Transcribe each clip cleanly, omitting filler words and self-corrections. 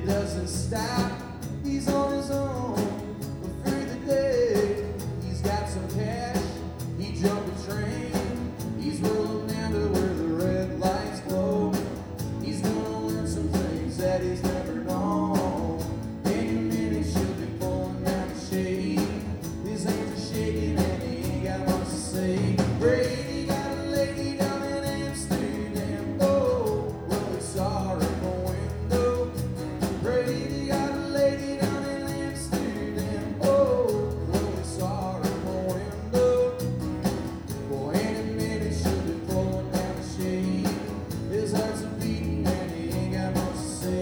doesn't stop. He's on his own, but through the day, he's got some cash. He jumped a train. He's rolling down to where the red lights glow. He's gonna learn some things that he's never known. Any minute she'll be pulling down the shade. His hands are shaking and he ain't got much to say. Brady got a lady down in Amsterdam. Oh, well, he saw her in the window. Brady got a lady down in Amsterdam. Oh, well, he saw her in the window. Well, any minute she'll be pulling down the shade. His heart's a beating and he ain't got much to say.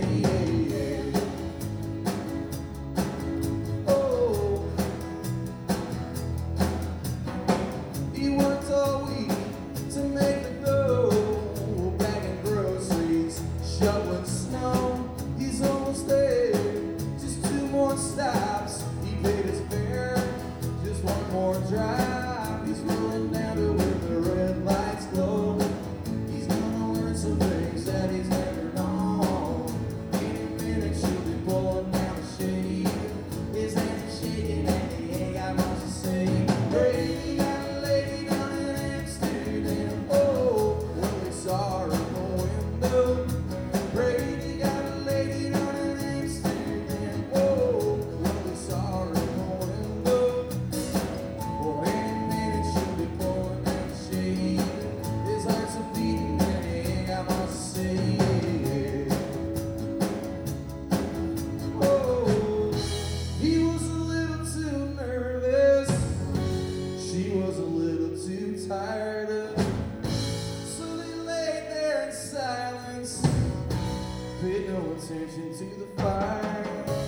Oh, he worked all week to make the dough, bagging groceries, shoveling snow. He's almost there, just 2 more stops. He paid his fare, just 1 more drive. He's rolling down to where the red lights glow. He's gonna learn some things that he's never known. Any minute she'll be pulling down the shade. His hands are shaking and he ain't got much to say. Brady got a lady down in Amsterdam. Oh, well, he saw her in the window. Brady got a lady down in Amsterdam. Oh, well, he saw her in the window. Well, any minute she'll be pulling down the shade. His heart's a beating and he ain't got much to say. Oh, he was a little too nervous. She was a little too tired of. So they laid there in silence, paid no attention to the fire.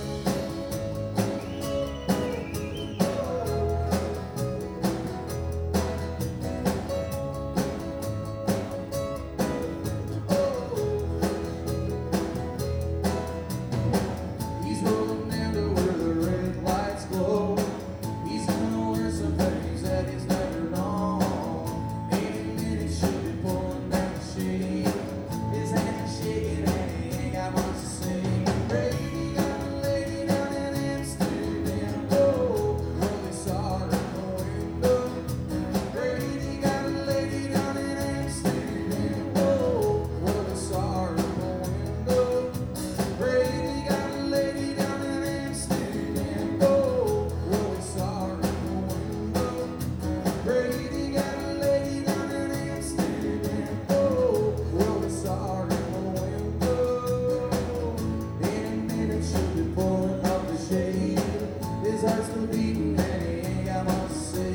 He's rolling down to where the red lights glow. He's gonna learn some things that he's never known. Any minute she'll be pulling down the shade. His hands are shaking and he ain't got much to say. Brady got a lady down in Amsterdam. Oh, well, he saw her in the window. Brady got a lady down in Amsterdam. Oh, well, he saw her in the window. Brady got a lady down in Amsterdam. Oh, well, he saw her in the window. Brady got a lady down in Amsterdam. Oh, well, he saw her in the window. In a minute she'll be pulling up the shade. His heart's still beating and he ain't got much to say.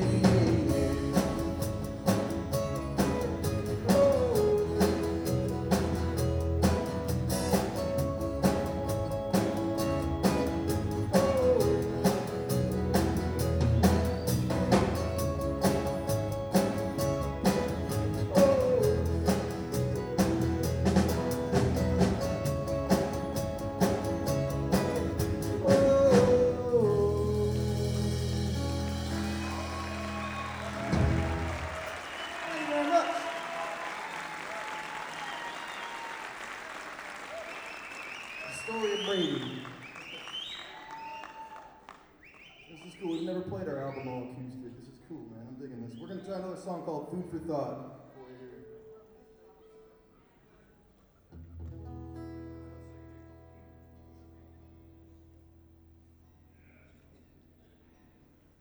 Thank you very much. The story of Brady. This is cool. We've never played our album all acoustic. This is cool, man. I'm digging this. We're going to try another song called Food for Thought.